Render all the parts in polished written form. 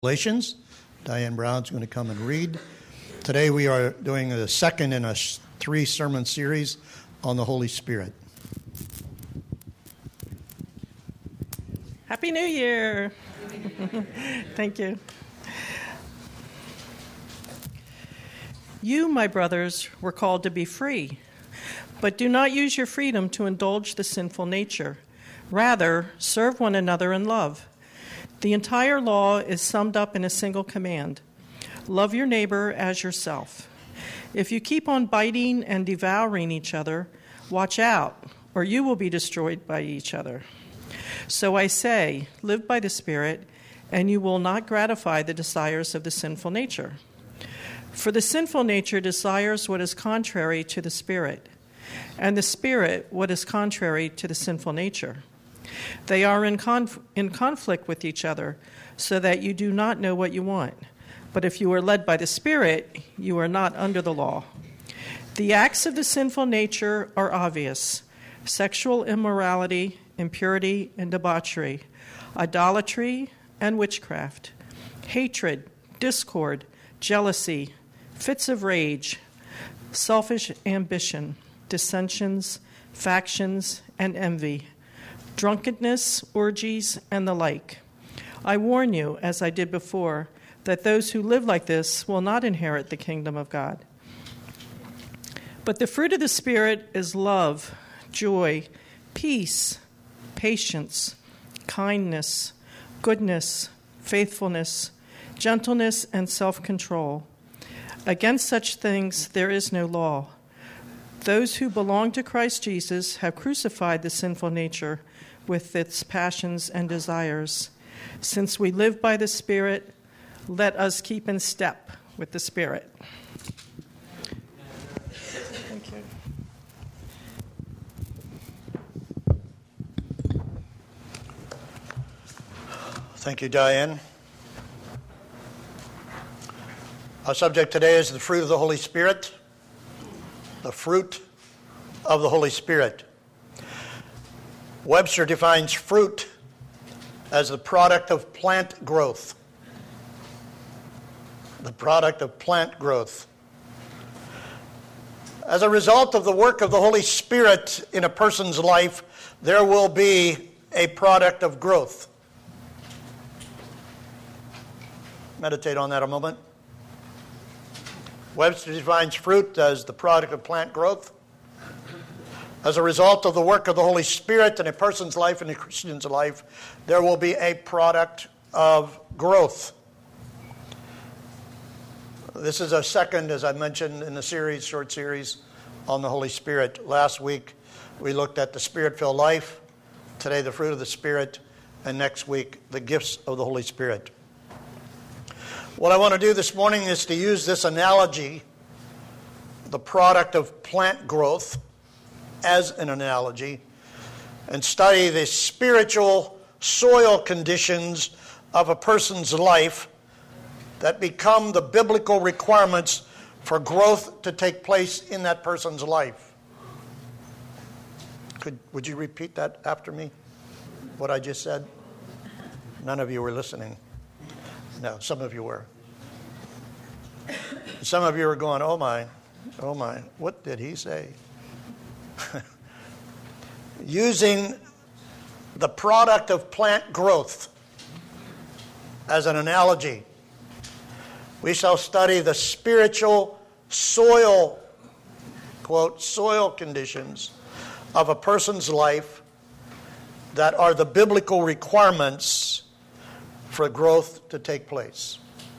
Galatians. Diane Brown's going to come and read. Today we are doing the second in a three-sermon series on the Holy Spirit. Happy New Year! Thank you. You, my brothers, were called to be free, but do not use your freedom to indulge the sinful nature. Rather, serve one another in love. The entire law is summed up in a single command: love your neighbor as yourself. If you keep on biting and devouring each other, watch out, or you will be destroyed by each other. So I say, live by the Spirit, and you will not gratify the desires of the sinful nature. For the sinful nature desires what is contrary to the Spirit, and the Spirit what is contrary to the sinful nature. They are in conflict with each other, so that you do not know what you want. But if you are led by the Spirit, you are not under the law. The acts of the sinful nature are obvious: sexual immorality, impurity and debauchery, idolatry and witchcraft, hatred, discord, jealousy, fits of rage, selfish ambition, dissensions, factions, and envy, drunkenness, orgies, and the like. I warn you, as I did before, that those who live like this will not inherit the kingdom of God. But the fruit of the Spirit is love, joy, peace, patience, kindness, goodness, faithfulness, gentleness, and self-control. Against such things there is no law. Those who belong to Christ Jesus have crucified the sinful nature with its passions and desires. Since we live by the Spirit, let us keep in step with the Spirit. Thank you. Thank you, Diane. Our subject today is the fruit of the Holy Spirit. The fruit of the Holy Spirit. Webster defines fruit as the product of plant growth. The product of plant growth. As a result of the work of the Holy Spirit in a person's life, there will be a product of growth. Meditate on that a moment. Webster defines fruit as the product of plant growth. As a result of the work of the Holy Spirit in a person's life and a Christian's life, there will be a product of growth. This is a second, as I mentioned, in the series, short series on the Holy Spirit. Last week, we looked at the Spirit-filled life. Today, the fruit of the Spirit. And next week, the gifts of the Holy Spirit. What I want to do this morning is to use this analogy, the product of plant growth, as an analogy, and study the spiritual soil conditions of a person's life that become the biblical requirements for growth to take place in that person's life. Would you repeat that after me, what I just said? None of you were listening. No, some of you were. Some of you were going, oh my, what did he say? Using the product of plant growth as an analogy, we shall study the spiritual soil, quote, soil conditions of a person's life that are the biblical requirements for growth to take place.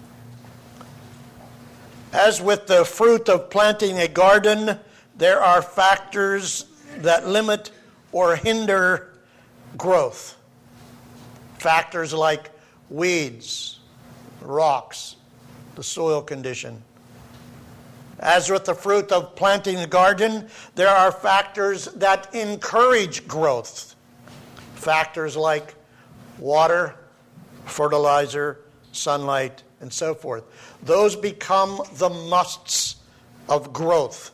As with the fruit of planting a garden, there are factors that limit or hinder growth. Factors like weeds, rocks, the soil condition. As with the fruit of planting a garden, there are factors that encourage growth. Factors like water, fertilizer, sunlight, and so forth. Those become the musts of growth.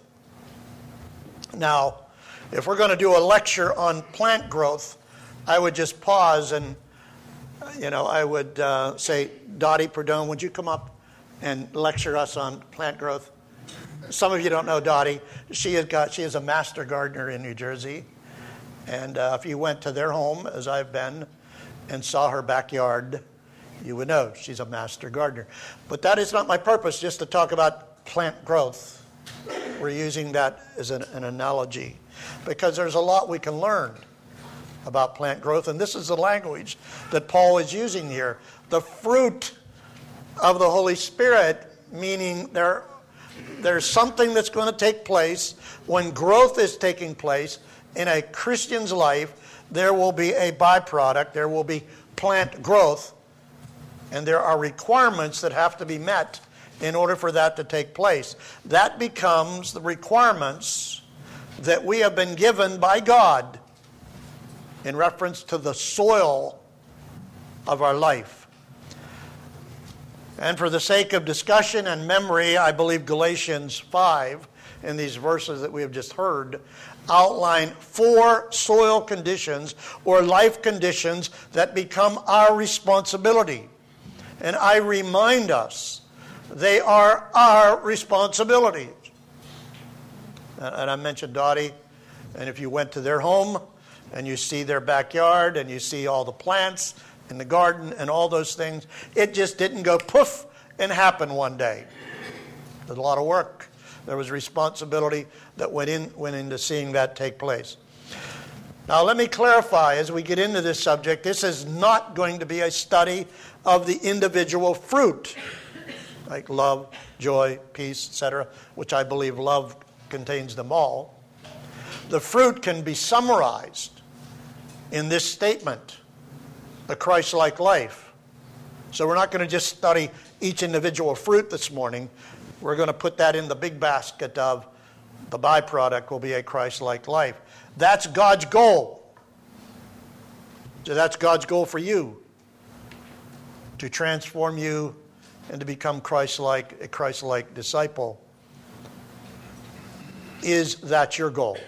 Now, if we're going to do a lecture on plant growth, I would just pause and I would say, Dottie Perdone, would you come up and lecture us on plant growth? Some of you don't know Dottie. She is a master gardener in New Jersey. And if you went to their home, as I've been, and saw her backyard, you would know she's a master gardener. But that is not my purpose, just to talk about plant growth. We're using that as an analogy, because there's a lot we can learn about plant growth, and this is the language that Paul is using here. The fruit of the Holy Spirit, meaning there's something that's going to take place when growth is taking place in a Christian's life. There will be a byproduct, there will be plant growth, and there are requirements that have to be met in order for that to take place. That becomes the requirements that we have been given by God in reference to the soil of our life. And for the sake of discussion and memory, I believe Galatians 5, in these verses that we have just heard, outline 4 soil conditions or life conditions that become our responsibility. And I remind us, they are our responsibilities. And I mentioned Dottie, and if you went to their home and you see their backyard and you see all the plants in the garden and all those things, it just didn't go poof and happen one day. There's a lot of work. There was responsibility that went into seeing that take place. Now let me clarify as we get into this subject, this is not going to be a study of the individual fruit, like love, joy, peace, etc., which I believe love contains them all. The fruit can be summarized in this statement, the Christ-like life. So we're not going to just study each individual fruit this morning. We're going to put that in the big basket of the byproduct will be a Christ-like life. That's God's goal. So that's God's goal for you, to transform you and to become Christ-like, a Christ-like disciple. Is that your goal?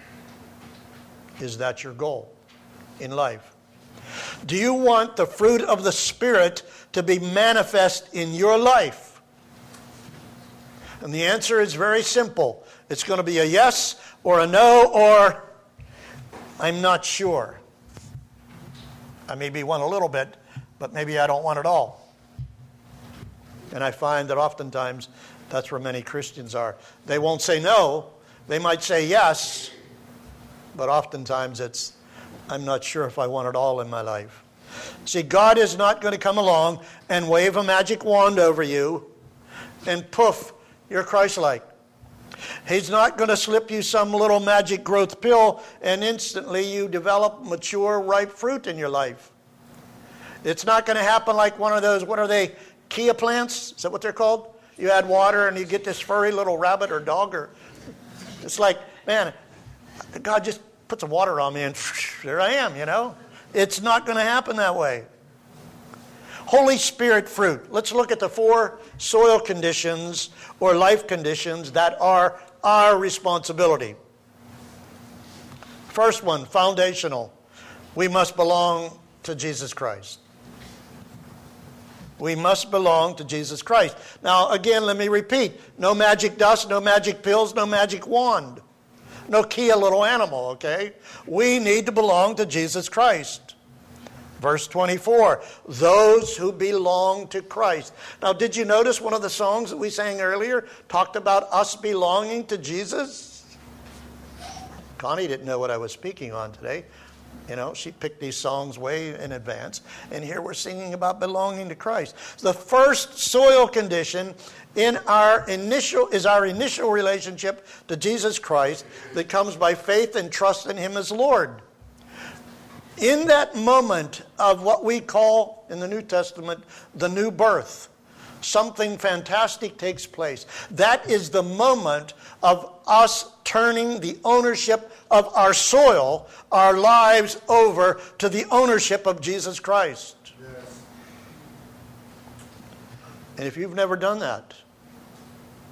Is that your goal in life? Do you want the fruit of the Spirit to be manifest in your life? And the answer is very simple. It's going to be a yes or a no or I'm not sure. I maybe want a little bit, but maybe I don't want it all. And I find that oftentimes that's where many Christians are. They won't say no. They might say yes, but oftentimes it's, I'm not sure if I want it all in my life. See, God is not going to come along and wave a magic wand over you and poof, you're Christ-like. He's not going to slip you some little magic growth pill and instantly you develop mature, ripe fruit in your life. It's not going to happen like one of those, what are they, Kia plants? Is that what they're called? You add water and you get this furry little rabbit or dog. Or it's like, man, God just put some water on me and there I am, It's not going to happen that way. Holy Spirit fruit. Let's look at the 4 soil conditions or life conditions that are our responsibility. First one, foundational. We must belong to Jesus Christ. We must belong to Jesus Christ. Now, again, let me repeat. No magic dust, no magic pills, no magic wand. No Kia little animal, okay? We need to belong to Jesus Christ. Verse 24, those who belong to Christ. Now, did you notice one of the songs that we sang earlier talked about us belonging to Jesus? Connie didn't know what I was speaking on today. She picked these songs way in advance. And here we're singing about belonging to Christ. The first soil condition is our initial relationship to Jesus Christ that comes by faith and trust in Him as Lord. In that moment of what we call in the New Testament the new birth, something fantastic takes place. That is the moment of us turning the ownership of our soil, our lives, over to the ownership of Jesus Christ. Yes. And if you've never done that,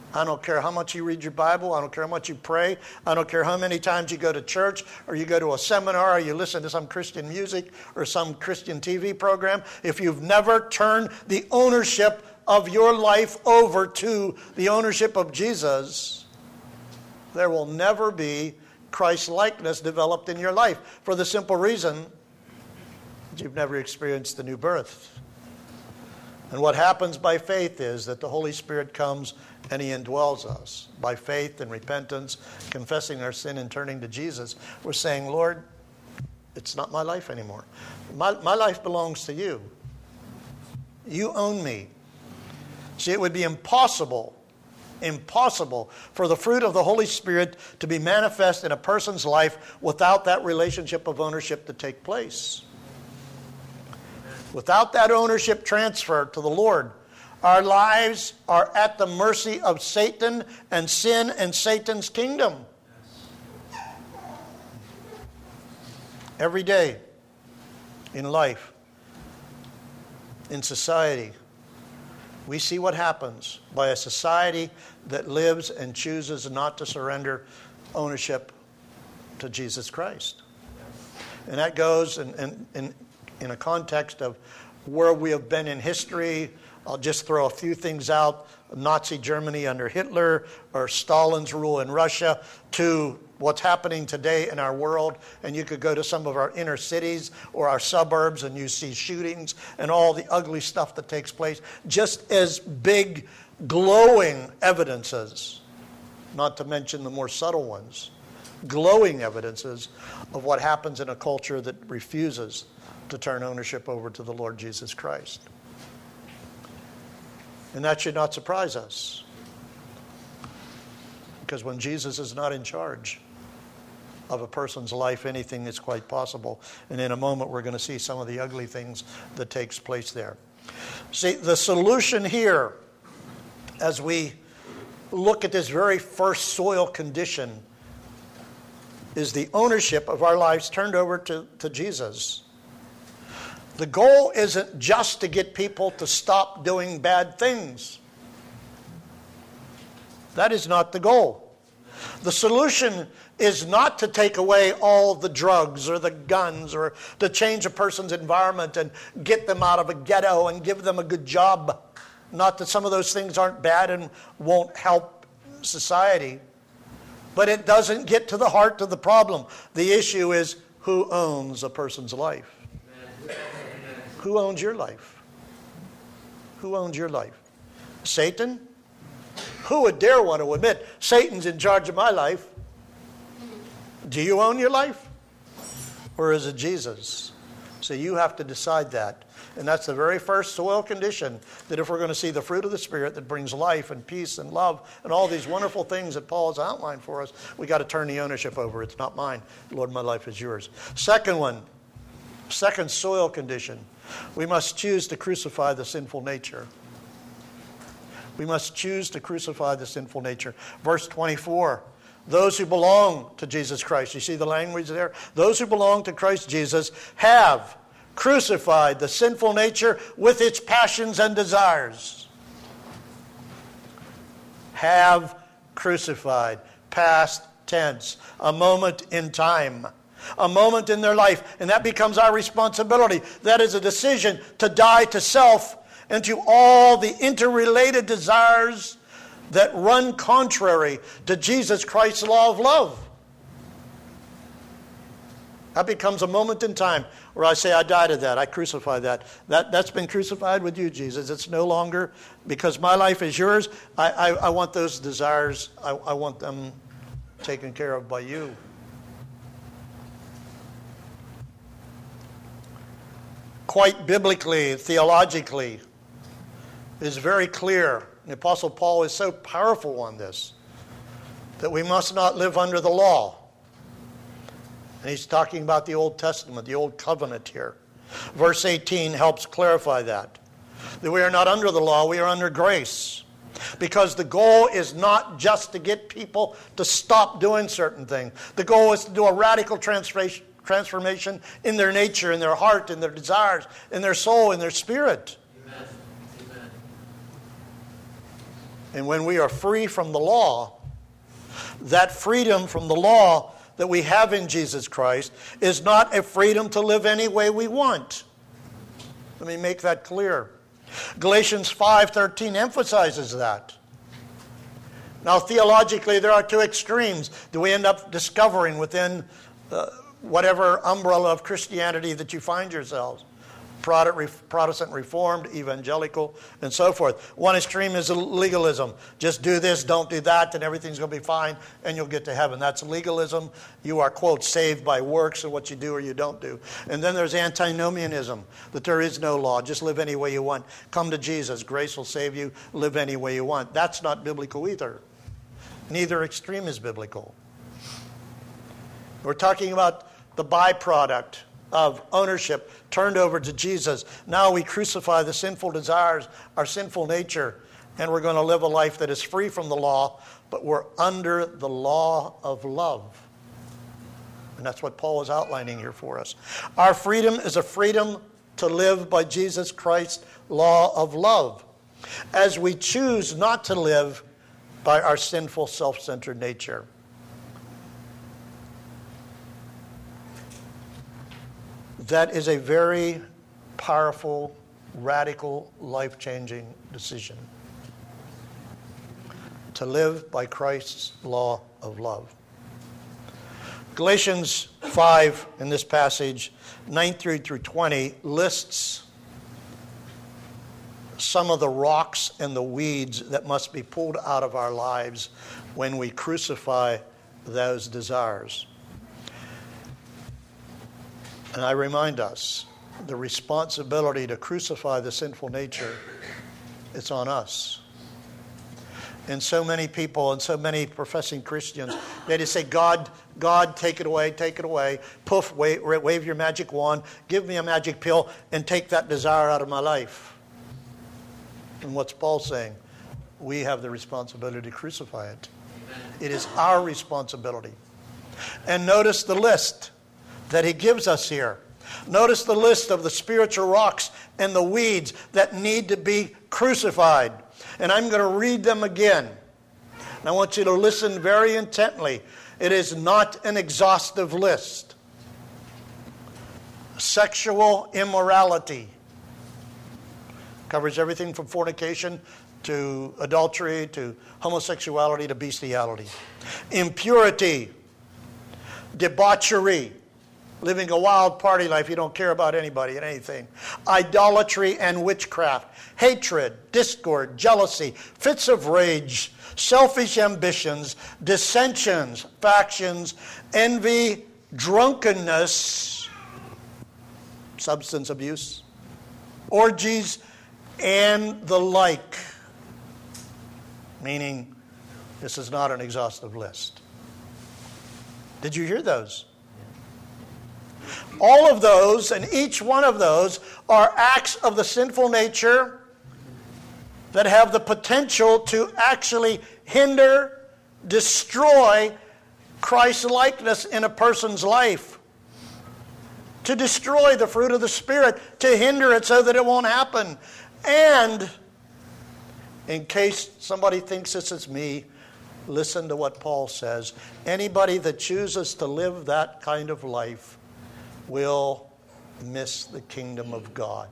I don't care how much you read your Bible. I don't care how much you pray. I don't care how many times you go to church or you go to a seminar or you listen to some Christian music or some Christian TV program. If you've never turned the ownership of your life over to the ownership of Jesus, there will never be Christ-likeness developed in your life for the simple reason that you've never experienced the new birth. And what happens by faith is that the Holy Spirit comes and He indwells us. By faith and repentance, confessing our sin and turning to Jesus, we're saying, Lord, it's not my life anymore. My life belongs to You. You own me. See, it would be impossible for the fruit of the Holy Spirit to be manifest in a person's life without that relationship of ownership to take place. Without that ownership transfer to the Lord, our lives are at the mercy of Satan and sin and Satan's kingdom. Every day in life, in society, we see what happens by a society that lives and chooses not to surrender ownership to Jesus Christ. And that goes in a context of where we have been in history. I'll just throw a few things out. Nazi Germany under Hitler, or Stalin's rule in Russia, to what's happening today in our world. And you could go to some of our inner cities or our suburbs and you see shootings and all the ugly stuff that takes place. Just as big, glowing evidences, not to mention the more subtle ones, glowing evidences of what happens in a culture that refuses to turn ownership over to the Lord Jesus Christ. And that should not surprise us. Because when Jesus is not in charge of a person's life, anything is quite possible. And in a moment we're going to see some of the ugly things that takes place there. See, the solution here, as we look at this very first soil condition, is the ownership of our lives turned over to Jesus. The goal isn't just to get people to stop doing bad things. That is not the goal. The solution is not to take away all the drugs or the guns or to change a person's environment and get them out of a ghetto and give them a good job. Not that some of those things aren't bad and won't help society. But it doesn't get to the heart of the problem. The issue is who owns a person's life. Who owns your life? Who owns your life? Satan? Who would dare want to admit Satan's in charge of my life? Do you own your life? Or is it Jesus? So you have to decide that. And that's the very first soil condition, that if we're going to see the fruit of the Spirit that brings life and peace and love and all these wonderful things that Paul has outlined for us, we got to turn the ownership over. It's not mine. Lord, my life is yours. Second soil condition. We must choose to crucify the sinful nature. We must choose to crucify the sinful nature. Verse 24, those who belong to Jesus Christ. You see the language there? Those who belong to Christ Jesus have crucified the sinful nature with its passions and desires. Have crucified. Past tense. A moment in time. A moment in their life, and that becomes our responsibility. That is a decision to die to self and to all the interrelated desires that run contrary to Jesus Christ's law of love. That becomes a moment in time where I say, I die to that, I crucify that. That's been crucified with you, Jesus. It's no longer, because my life is yours, I want those desires, I want them taken care of by you. Quite biblically, theologically, it is very clear. The Apostle Paul is so powerful on this, that we must not live under the law. And he's talking about the Old Testament, the Old Covenant here. Verse 18 helps clarify that we are not under the law, we are under grace. Because the goal is not just to get people to stop doing certain things. The goal is to do a radical transformation in their nature, in their heart, in their desires, in their soul, in their spirit. Amen. Amen. And when we are free from the law, that freedom from the law that we have in Jesus Christ is not a freedom to live any way we want. Let me make that clear. Galatians 5:13 emphasizes that. Now, theologically, there are two extremes that we end up discovering within whatever umbrella of Christianity that you find yourselves. Protestant, Reformed, Evangelical, and so forth. One extreme is legalism. Just do this, don't do that, and everything's going to be fine, and you'll get to heaven. That's legalism. You are, quote, saved by works of what you do or you don't do. And then there's antinomianism, that there is no law. Just live any way you want. Come to Jesus. Grace will save you. Live any way you want. That's not biblical either. Neither extreme is biblical. We're talking about the byproduct of ownership turned over to Jesus. Now we crucify the sinful desires, our sinful nature, and we're going to live a life that is free from the law, but we're under the law of love. And that's what Paul is outlining here for us. Our freedom is a freedom to live by Jesus Christ's law of love, as we choose not to live by our sinful, self-centered nature. That is a very powerful, radical, life-changing decision. To live by Christ's law of love. Galatians 5, in this passage, 19 through 20, lists some of the rocks and the weeds that must be pulled out of our lives when we crucify those desires. And I remind us, the responsibility to crucify the sinful nature, it's on us. And so many people and so many professing Christians, they just say, God, take it away. Poof, wave your magic wand, give me a magic pill, and take that desire out of my life. And what's Paul saying? We have the responsibility to crucify it. It is our responsibility. And notice the list that he gives us here. Notice the list of the spiritual rocks and the weeds that need to be crucified. And I'm going to read them again. And I want you to listen very intently. It is not an exhaustive list. Sexual immorality covers everything from fornication to adultery to homosexuality to bestiality. Impurity, debauchery, living a wild party life, you don't care about anybody and anything. Idolatry and witchcraft. Hatred, discord, jealousy, fits of rage, selfish ambitions, dissensions, factions, envy, drunkenness, substance abuse, orgies, and the like. Meaning, this is not an exhaustive list. Did you hear those? All of those and each one of those are acts of the sinful nature that have the potential to actually hinder, destroy Christ's likeness in a person's life. To destroy the fruit of the Spirit, to hinder it so that it won't happen. And in case somebody thinks this is me, listen to what Paul says. Anybody that chooses to live that kind of life will miss the kingdom of God.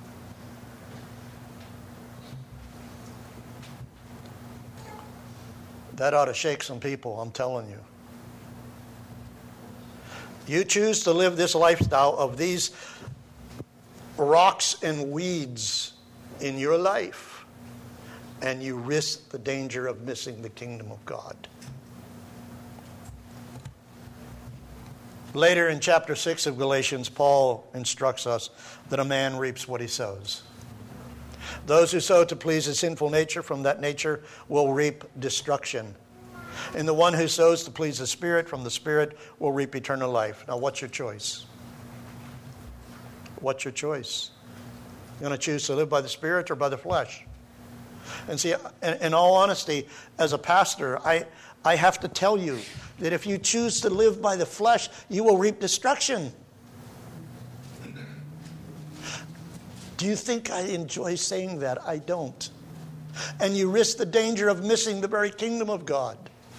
That ought to shake some people, I'm telling you. You choose to live this lifestyle of these rocks and weeds in your life, and you risk the danger of missing the kingdom of God. Later in chapter 6 of Galatians, Paul instructs us that a man reaps what he sows. Those who sow to please his sinful nature, from that nature will reap destruction. And the one who sows to please the Spirit, from the Spirit will reap eternal life. Now, what's your choice? What's your choice? You going to choose to live by the Spirit or by the flesh? And see, in all honesty, as a pastor, I have to tell you that if you choose to live by the flesh, you will reap destruction. Do you think I enjoy saying that? I don't. And you risk the danger of missing the very kingdom of God.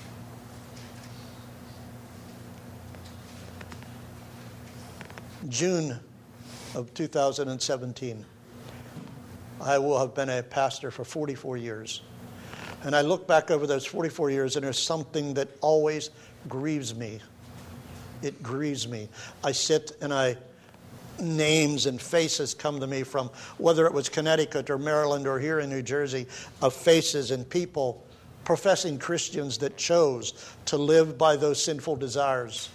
June of 2017, I will have been a pastor for 44 years. And I look back over those 44 years, and there's something that always grieves me. It grieves me. I sit and names and faces come to me from, whether it was Connecticut or Maryland or here in New Jersey, of faces and people, professing Christians that chose to live by those sinful desires.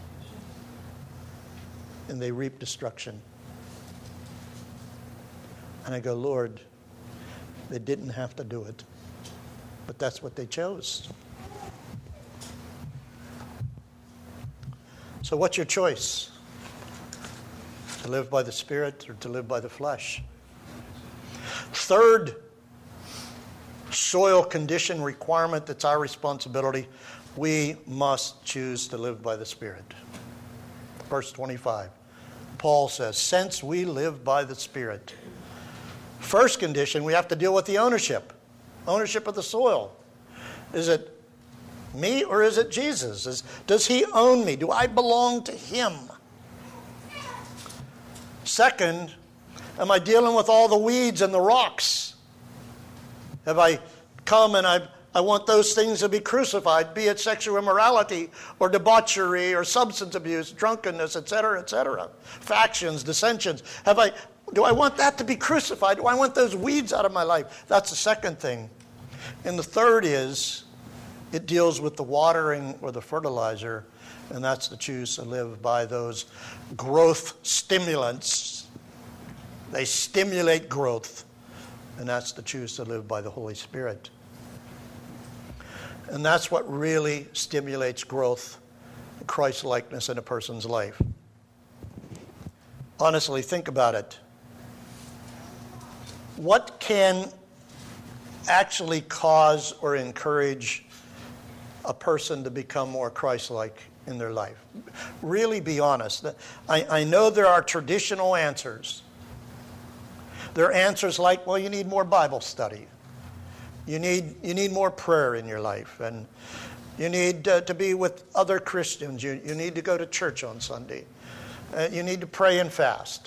And they reap destruction. And I go, Lord, they didn't have to do it. But that's what they chose. So what's your choice? To live by the Spirit or to live by the flesh? Third soil condition requirement that's our responsibility, we must choose to live by the Spirit. Verse 25, Paul says, since we live by the Spirit. First condition, we have to deal with the ownership of the soil. Is it me or is it Jesus? Does he own me? Do I belong to him? Second, am I dealing with all the weeds and the rocks? Have I come and I want those things to be crucified, be it sexual immorality or debauchery or substance abuse, drunkenness, etc., factions, dissensions. Do I want that to be crucified? Do I want those weeds out of my life? That's the second thing. And the third is, it deals with the watering or the fertilizer, and that's to choose to live by those growth stimulants. They stimulate growth, and that's to choose to live by the Holy Spirit. And that's what really stimulates growth, Christ-likeness in a person's life. Honestly, think about it. What can actually cause or encourage a person to become more Christ-like in their life? Really be honest. I know there are traditional answers. There are answers like, well, you need more Bible study. You need more prayer in your life. And you need to be with other Christians. You need to go to church on Sunday. You need to pray and fast.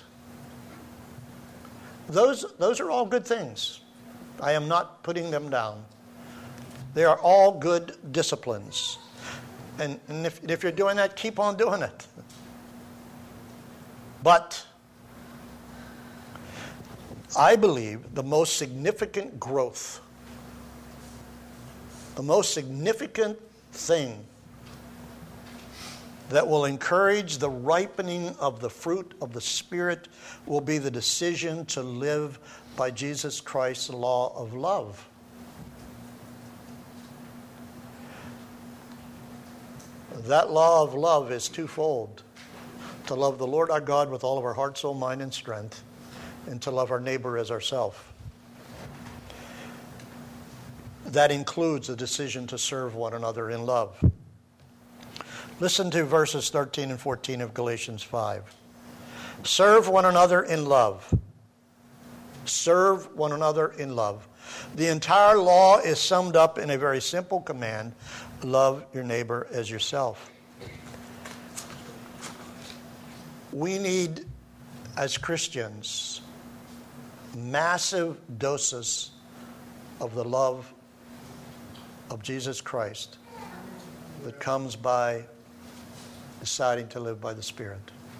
Those are all good things. I am not putting them down. They are all good disciplines. And if you're doing that, keep on doing it. But I believe the most significant growth, the most significant thing that will encourage the ripening of the fruit of the Spirit will be the decision to live by Jesus Christ's law of love. That law of love is twofold. To love the Lord our God with all of our heart, soul, mind, and strength, and to love our neighbor as ourselves. That includes the decision to serve one another in love. Listen to verses 13 and 14 of Galatians 5. Serve one another in love. Serve one another in love. The entire law is summed up in a very simple command: love your neighbor as yourself. We need, as Christians, massive doses of the love of Jesus Christ that comes by deciding to live by the Spirit.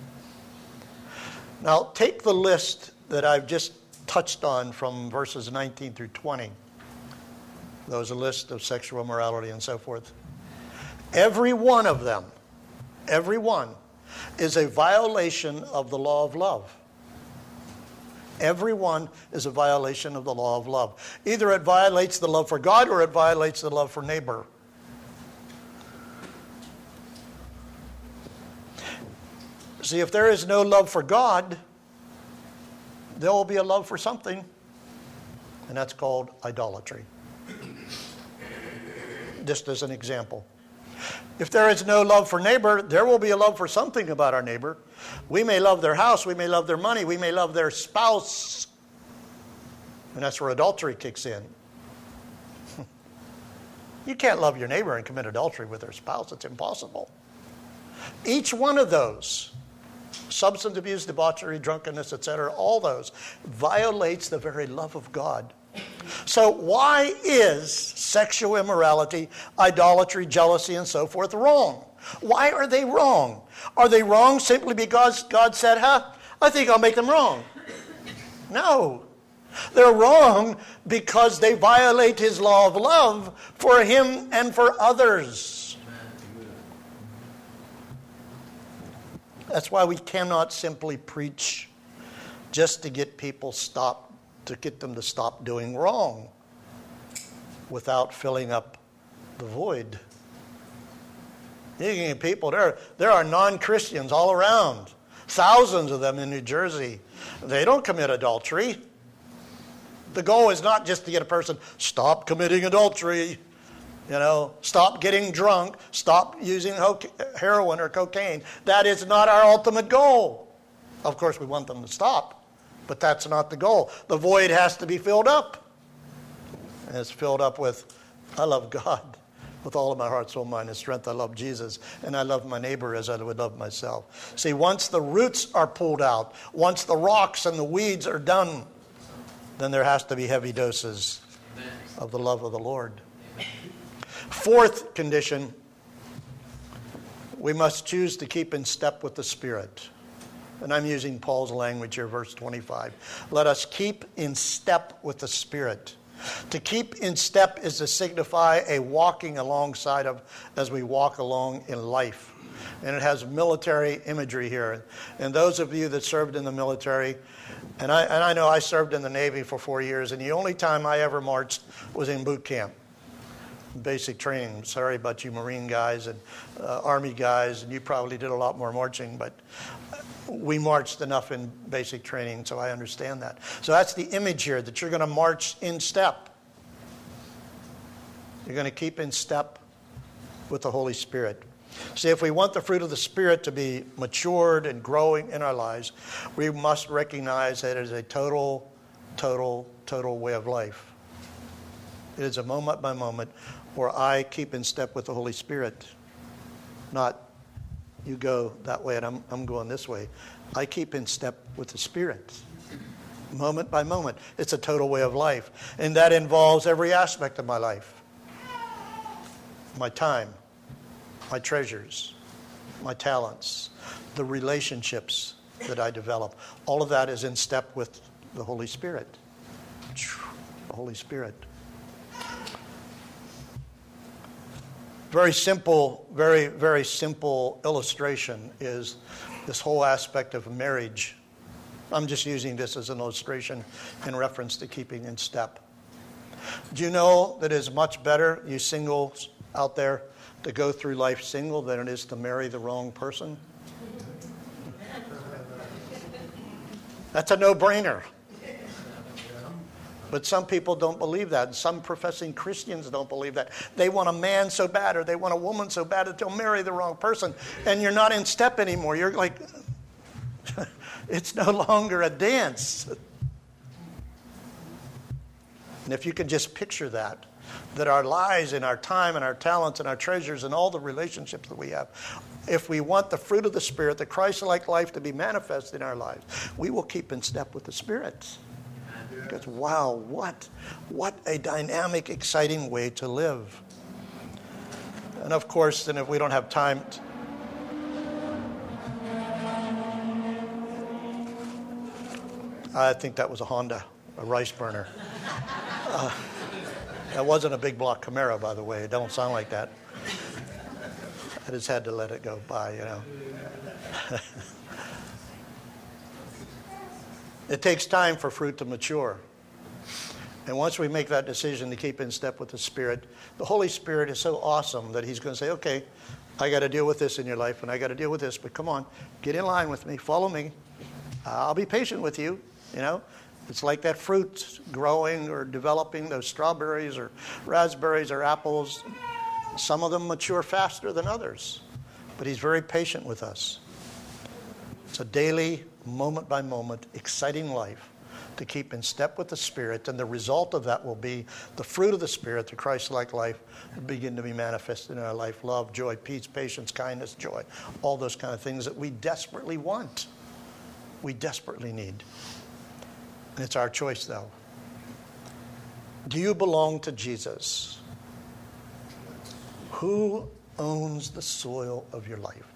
Now, take the list that I've just touched on from verses 19 through 20. Those are a list of sexual immorality and so forth. Every one of them, every one, is a violation of the law of love. Every one is a violation of the law of love. Either it violates the love for God or it violates the love for neighbor. See, if there is no love for God, there will be a love for something, and that's called idolatry. Just as an example. If there is no love for neighbor, there will be a love for something about our neighbor. We may love their house, we may love their money, we may love their spouse, and that's where adultery kicks in. You can't love your neighbor and commit adultery with their spouse. It's impossible. Each one of those, substance abuse, debauchery, drunkenness, etc., all those, violates the very love of God. So why is sexual immorality, idolatry, jealousy, and so forth wrong? Why are they wrong? Are they wrong simply because God said, I think I'll make them wrong? No. They're wrong because they violate his law of love for him and for others. That's why we cannot simply preach just to get people to get them to stop doing wrong without filling up the void. You can get people, there are non-Christians all around. Thousands of them in New Jersey. They don't commit adultery. The goal is not just to get a person, stop committing adultery, stop getting drunk, stop using heroin or cocaine. That is not our ultimate goal. Of course, we want them to stop, but that's not the goal. The void has to be filled up. And it's filled up with, I love God with all of my heart, soul, mind, and strength. I love Jesus, and I love my neighbor as I would love myself. See, once the roots are pulled out, once the rocks and the weeds are done, then there has to be heavy doses of the love of the Lord. Fourth condition, we must choose to keep in step with the Spirit. And I'm using Paul's language here, verse 25. Let us keep in step with the Spirit. To keep in step is to signify a walking alongside of as we walk along in life. And it has military imagery here. And those of you that served in the military, and I know I served in the Navy for 4 years, and the only time I ever marched was in boot camp. Basic training. Sorry about you Marine guys and Army guys, and you probably did a lot more marching, but we marched enough in basic training, so I understand that. So that's the image here, that you're going to march in step. You're going to keep in step with the Holy Spirit. See, if we want the fruit of the Spirit to be matured and growing in our lives, we must recognize that it is a total way of life. It is a moment by moment where I keep in step with the Holy Spirit. Not you go that way and I'm going this way. I keep in step with the Spirit. Moment by moment. It's a total way of life. And that involves every aspect of my life. My time, my treasures, my talents, the relationships that I develop. All of that is in step with the Holy Spirit. The Holy Spirit. Very simple, very, very simple illustration is this whole aspect of marriage. I'm just using this as an illustration in reference to keeping in step. Do you know that it is much better, you singles out there, to go through life single than it is to marry the wrong person? That's a no-brainer. But some people don't believe that. And some professing Christians don't believe that. They want a man so bad or they want a woman so bad that they'll marry the wrong person. And you're not in step anymore. You're like, it's no longer a dance. And if you can just picture that our lives and our time and our talents and our treasures and all the relationships that we have, if we want the fruit of the Spirit, the Christ-like life to be manifest in our lives, we will keep in step with the Spirit. Because wow, what a dynamic, exciting way to live. And of course, then if we don't have time, I think that was a Honda, a rice burner. That wasn't a big block Camaro, by the way. It don't sound like that. I just had to let it go by, It takes time for fruit to mature. And once we make that decision to keep in step with the Spirit, the Holy Spirit is so awesome that He's going to say, okay, I got to deal with this in your life and I got to deal with this, but come on, get in line with me, follow me. I'll be patient with you, It's like that fruit growing or developing, those strawberries or raspberries or apples. Some of them mature faster than others, but He's very patient with us. It's a daily, moment by moment, exciting life to keep in step with the Spirit, and the result of that will be the fruit of the Spirit, the Christ-like life, will begin to be manifested in our life. Love, joy, peace, patience, kindness, joy. All those kind of things that we desperately want. We desperately need. And it's our choice, though. Do you belong to Jesus? Who owns the soil of your life?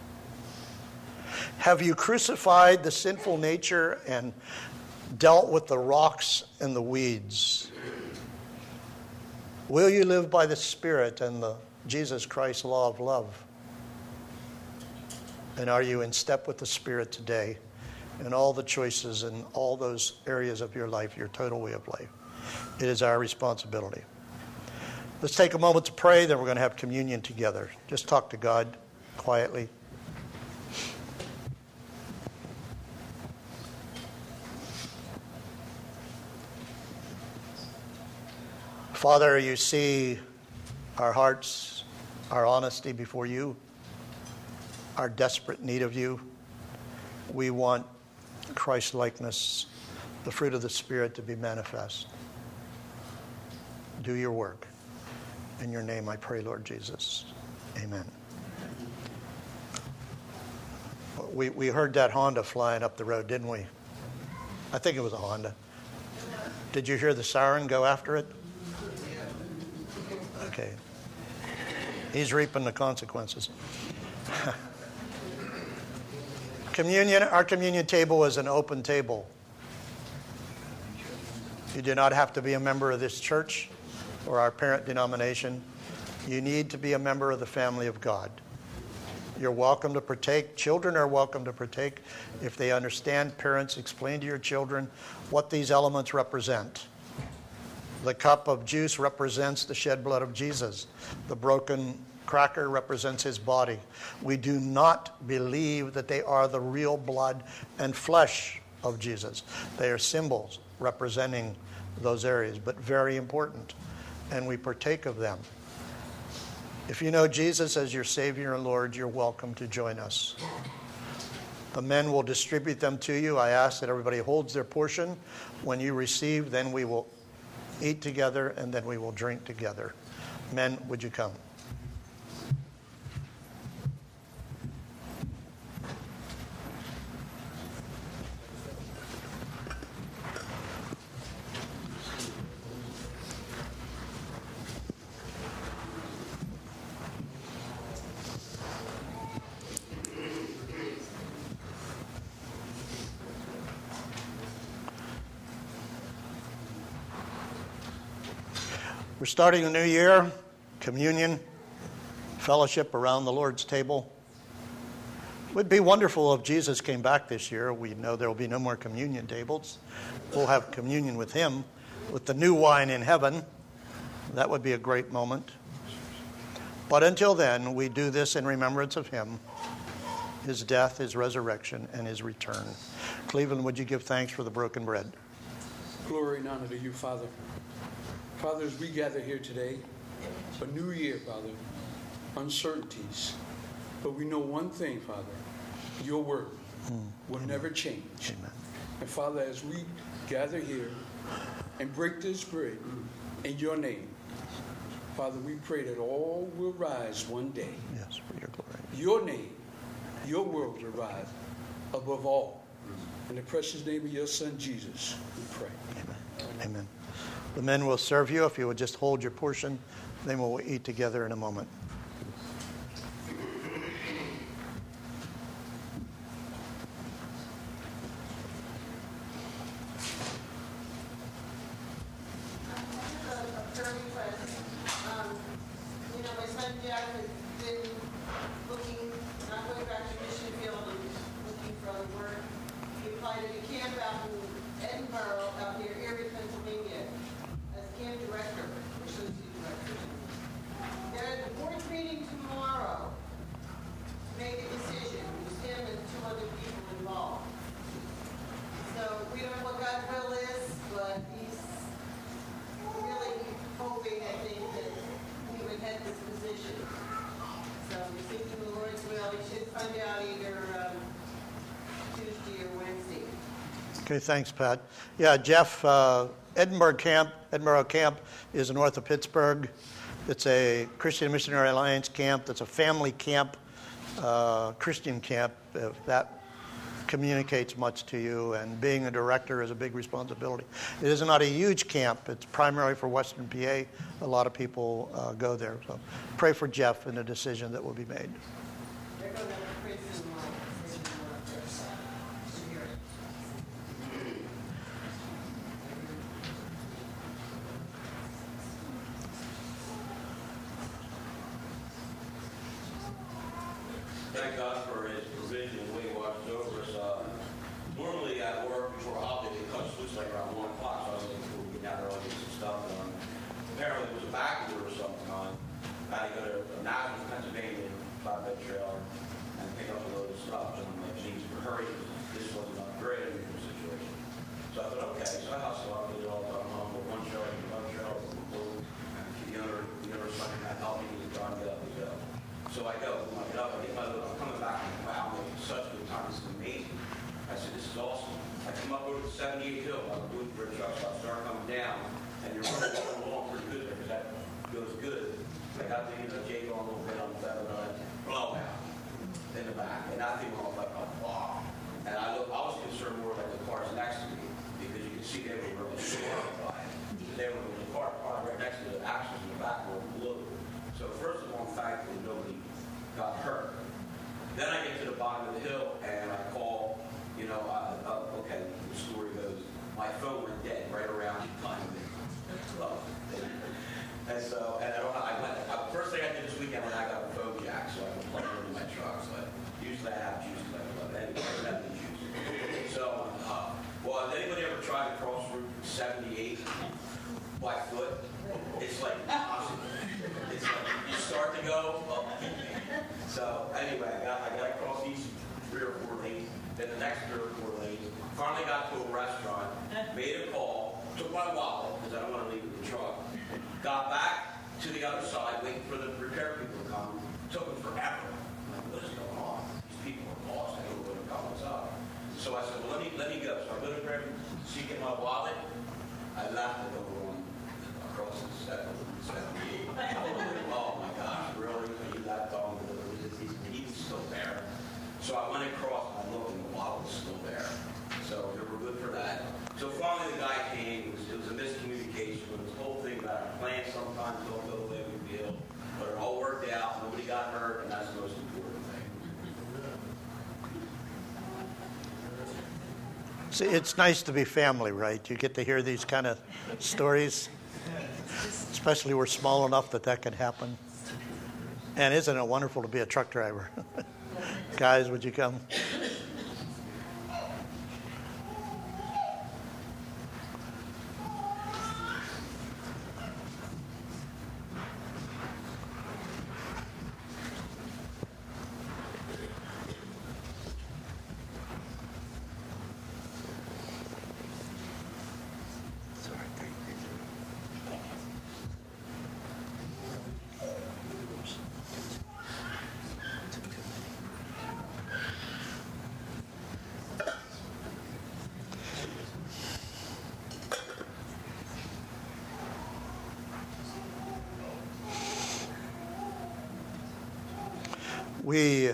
Have you crucified the sinful nature and dealt with the rocks and the weeds? Will you live by the Spirit and the Jesus Christ law of love? And are you in step with the Spirit today in all the choices in all those areas of your life, your total way of life? It is our responsibility. Let's take a moment to pray, then we're going to have communion together. Just talk to God quietly. Father, you see our hearts, our honesty before you, our desperate need of you. We want Christ-likeness, the fruit of the Spirit, to be manifest. Do your work. In your name I pray, Lord Jesus. Amen. We heard that Honda flying up the road, didn't we? I think it was a Honda. Did you hear the siren go after it? Okay. He's reaping the consequences. Communion, our communion table is an open table. You do not have to be a member of this church or our parent denomination. You need to be a member of the family of God. You're welcome to partake. Children are welcome to partake. If they understand, parents, explain to your children what these elements represent. The cup of juice represents the shed blood of Jesus. The broken cracker represents his body. We do not believe that they are the real blood and flesh of Jesus. They are symbols representing those areas, but very important. And we partake of them. If you know Jesus as your Savior and Lord, you're welcome to join us. The men will distribute them to you. I ask that everybody holds their portion. When you receive, then we will eat together, and then we will drink together. Men, would you come? We're starting a new year, communion, fellowship around the Lord's table. It would be wonderful if Jesus came back this year. We know there will be no more communion tables. We'll have communion with him, with the new wine in heaven. That would be a great moment. But until then, we do this in remembrance of him, his death, his resurrection, and his return. Cleveland, would you give thanks for the broken bread? Glory and honor to you, Father. Father, as we gather here today, a new year, Father, uncertainties. But we know one thing, Father, your word will never change. Amen. And Father, as we gather here and break this bread in your name, Father, we pray that all will rise one day. Yes, for your glory. Your name, your word will rise above all. In the precious name of your Son, Jesus, we pray. Amen. Amen. The men will serve you. If you would just hold your portion, then we'll eat together in a moment. Okay, thanks, Pat. Yeah, Jeff, Edinburgh Camp is north of Pittsburgh. It's a Christian Missionary Alliance camp. It's a family camp, Christian camp, if that communicates much to you. And being a director is a big responsibility. It is not a huge camp. It's primarily for Western PA. A lot of people go there. So pray for Jeff and the decision that will be made. Thank God for his provision and the way he watches over us. Normally at work before holiday, it cuts loose like around 1 o'clock, so I was like, we'll get down there and get some stuff done. Apparently there was a back order sometime. I had to go to Nazareth, Pennsylvania, flatbed trailer, and pick up a load of stuff. And I'm like, geez, hurry, this wasn't a great unusual situation. So I thought, okay, so I hustle up, did it all the time home, but one trailer, and the other son had helped me to try and get up and go. So I go, when I get up, I get my load, I'm coming back, and wow, I'm making such a good time, this is amazing. I said, this is awesome. I come up over the 78 hill, I was moving for a truck, so I start coming down, and you're running along pretty good there, because that goes good. I got the Jake on a little bit on the feather, and I blow out in the back, and that thing went off like a wow. And I was concerned more like the cars next to me, because you could see they were really short by it. They were in the car right next to the axles in the back were blue. So first of all, thankfully, nobody got hurt. Then I get to the bottom of the hill, and I call, okay, the story goes, my phone went dead right around the time of it. And so, first thing I did this weekend, I got a phone jack, so I can plug it into my truck. So usually I have juice, but anyway, I have the juice. So, has anybody ever tried to cross Route 78 by foot? It's like impossible. It's like you start to go, so anyway, I got to cross these 3 or 4 lanes, then the next 3 or 4 lanes. Finally got to a restaurant, made a call, took my wallet, because I don't want to leave it in the truck. Got back to the other side, waiting for the repair people to come. Took them forever. I'm like, what is going on? These people are lost. I don't know where to go. What's up? So I said, well, let me go. So I go to grab, get my wallet. I left it over on across the 78. Oh my gosh, really? He left on he was still there. So I went across and I looked and the wallet was still there. So we were good for that. So finally the guy came. It was a miscommunication. It was the whole thing about our plans sometimes don't go the way we feel. But it all worked out. Nobody got hurt, and that's the most important thing. See, it's nice to be family, right? You get to hear these kind of stories, especially we're small enough that can happen. And isn't it wonderful to be a truck driver? Guys, would you come? We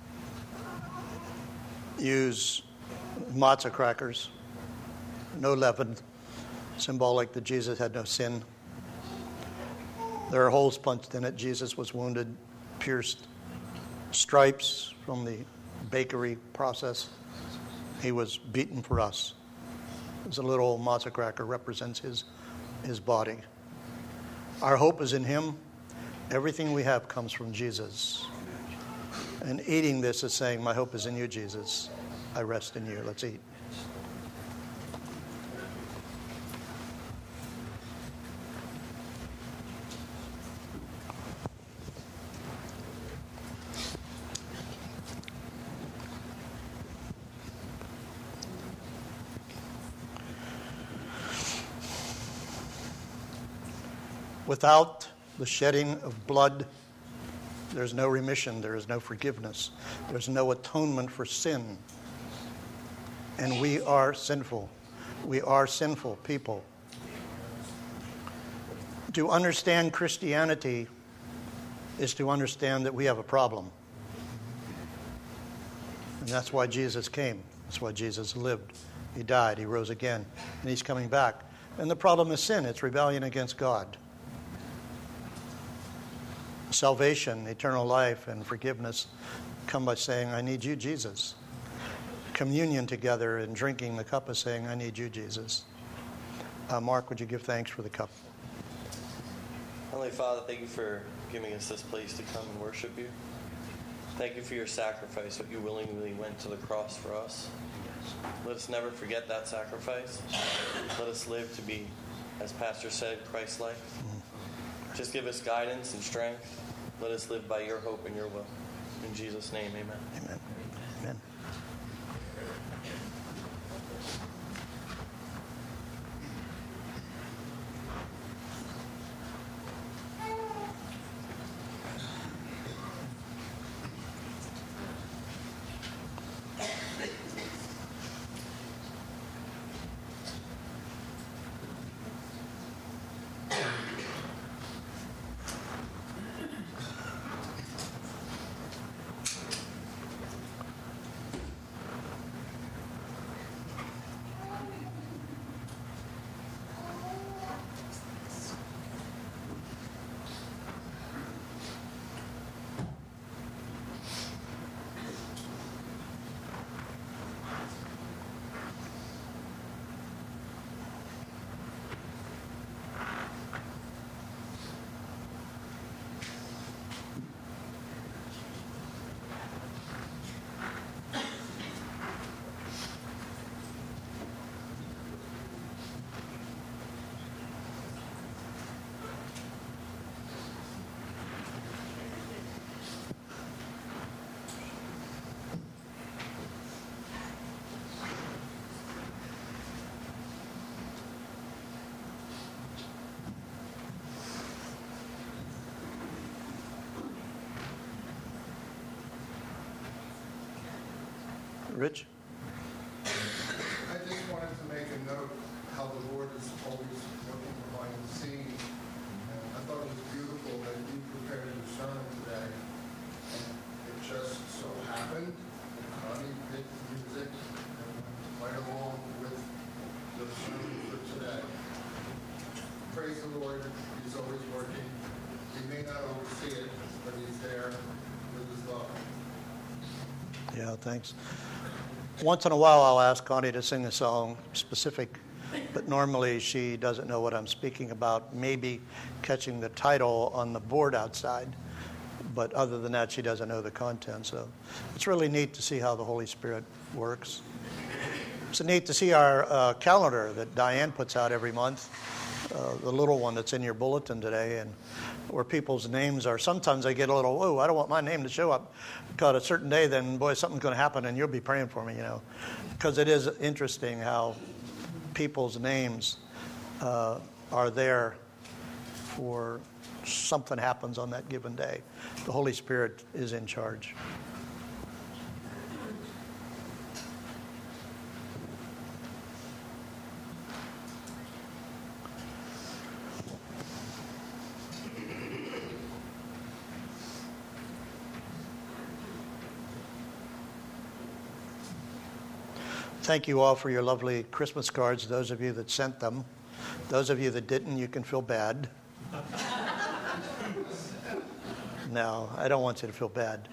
use matzah crackers, no leaven, symbolic that Jesus had no sin. There are holes punched in it. Jesus was wounded, pierced, stripes from the bakery process. He was beaten for us. This little matzah cracker represents his body. Our hope is in him. Everything we have comes from Jesus. And eating this is saying, my hope is in you, Jesus. I rest in you. Let's eat. Without the shedding of blood, there's no remission, there is no forgiveness, there's no atonement for sin. And we are sinful. We are sinful people. To understand Christianity is to understand that we have a problem. And that's why Jesus came. That's why Jesus lived. He died. He rose again. And he's coming back. And the problem is sin. It's rebellion against God. Salvation, eternal life, and forgiveness come by saying, I need you, Jesus. Communion together and drinking the cup is saying, I need you, Jesus. Mark, would you give thanks for the cup? Heavenly Father, thank you for giving us this place to come and worship you. Thank you for your sacrifice, what you willingly went to the cross for us. Let us never forget that sacrifice. Let us live to be, as Pastor said, Christ-like. Just give us guidance and strength. Let us live by your hope and your will. In Jesus' name, amen. Amen. Amen. Rich? I just wanted to make a note how the Lord is always working behind the scenes. And I thought it was beautiful that you prepared your sermon today. And it just so happened that Connie picked music and went right along with the sermon for today. Praise the Lord. He's always working. He may not always see it, but he's there with his love. Yeah, thanks. Once in a while, I'll ask Connie to sing a song specific, but normally she doesn't know what I'm speaking about, maybe catching the title on the board outside. But other than that, she doesn't know the content. So it's really neat to see how the Holy Spirit works. It's neat to see our calendar that Diane puts out every month, the little one that's in your bulletin today, and where people's names are. Sometimes I get a little, whoa, I don't want my name to show up. Because a certain day, then, boy, something's going to happen, and you'll be praying for me, Because it is interesting how people's names are there for something happens on that given day. The Holy Spirit is in charge. Thank you all for your lovely Christmas cards, those of you that sent them. Those of you that didn't, you can feel bad. No, I don't want you to feel bad.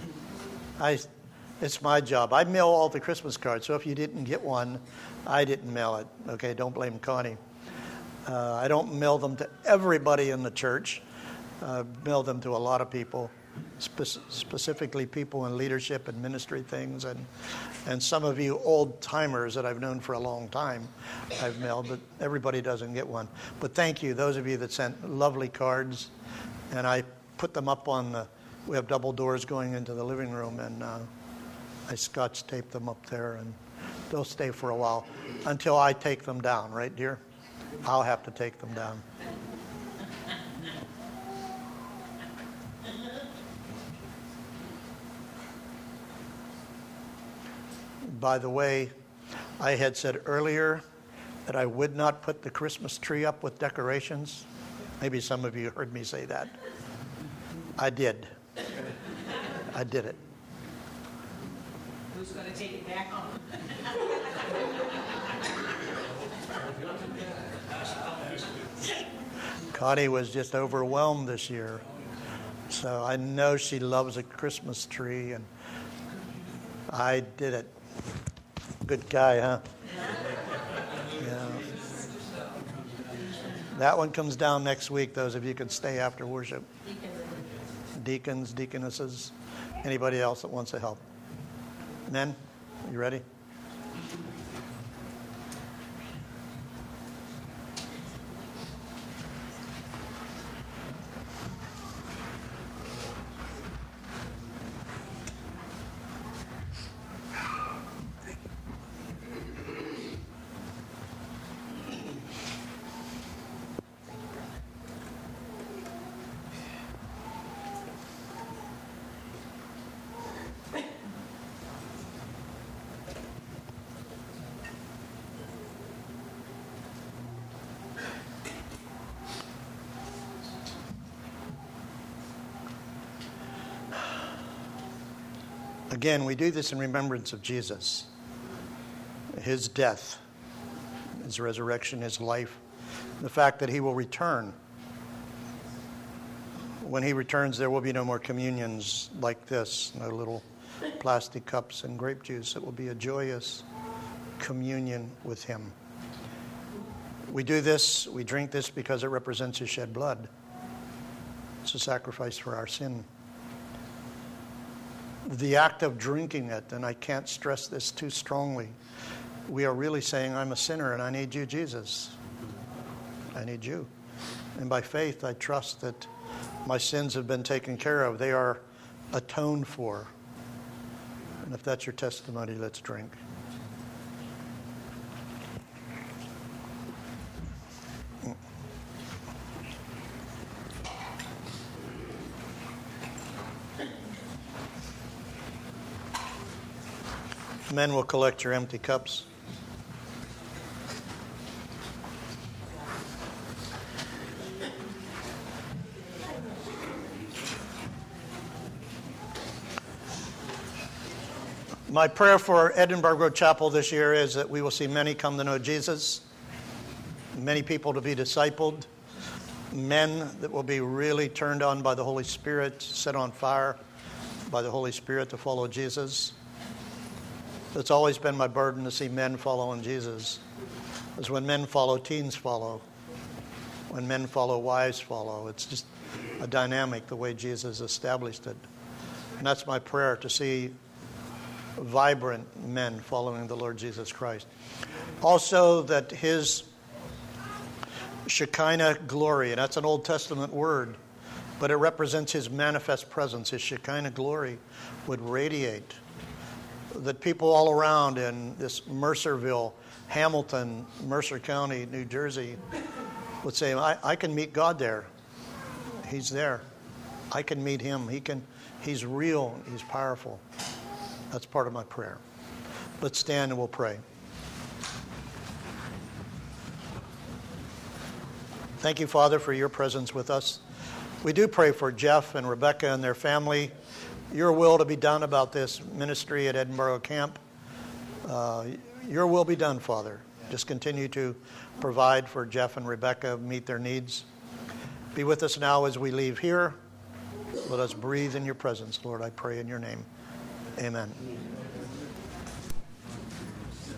It's my job. I mail all the Christmas cards, so if you didn't get one, I didn't mail it. Okay, don't blame Connie. I don't mail them to everybody in the church. I mail them to a lot of people. Specifically people in leadership and ministry things, and some of you old timers that I've known for a long time I've mailed, but everybody doesn't get one. But thank you, those of you that sent lovely cards, and I put them up we have double doors going into the living room, and I scotch tape them up there, and they'll stay for a while until I take them down, right, dear? I'll have to take them down. By the way, I had said earlier that I would not put the Christmas tree up with decorations. Maybe some of you heard me say that. I did. I did it. Who's going to take it back home? Connie was just overwhelmed this year. So I know she loves a Christmas tree, and I did it. Good guy, huh? Yeah. That one comes down next week. Those of you can stay after worship. Deacons, deaconesses, anybody else that wants to help. Men, you ready? Again, we do this in remembrance of Jesus, his death, his resurrection, his life, the fact that he will return. When he returns, there will be no more communions like this, no little plastic cups and grape juice. It will be a joyous communion with him. We do this, we drink this because it represents his shed blood. It's a sacrifice for our sin. The act of drinking it, and I can't stress this too strongly, we are really saying, I'm a sinner and I need you, Jesus. I need you. And by faith, I trust that my sins have been taken care of. They are atoned for. And if that's your testimony, let's drink. Men will collect your empty cups. My prayer for Edinburgh Road Chapel this year is that we will see many come to know Jesus, many people to be discipled, men that will be really turned on by the Holy Spirit, set on fire by the Holy Spirit to follow Jesus. It's always been my burden to see men following Jesus. Because when men follow, teens follow. When men follow, wives follow. It's just a dynamic the way Jesus established it. And that's my prayer, to see vibrant men following the Lord Jesus Christ. Also that his Shekinah glory, and that's an Old Testament word, but it represents his manifest presence, his Shekinah glory would radiate. That people all around in this Mercerville, Hamilton, Mercer County, New Jersey, would say, I can meet God there. He's there. I can meet him. He's real. He's powerful. That's part of my prayer. Let's stand and we'll pray. Thank you, Father, for your presence with us. We do pray for Jeff and Rebecca and their family. Your will to be done about this ministry at Edinburgh Camp. Your will be done, Father. Just continue to provide for Jeff and Rebecca, meet their needs. Be with us now as we leave here. Let us breathe in your presence, Lord, I pray in your name. Amen.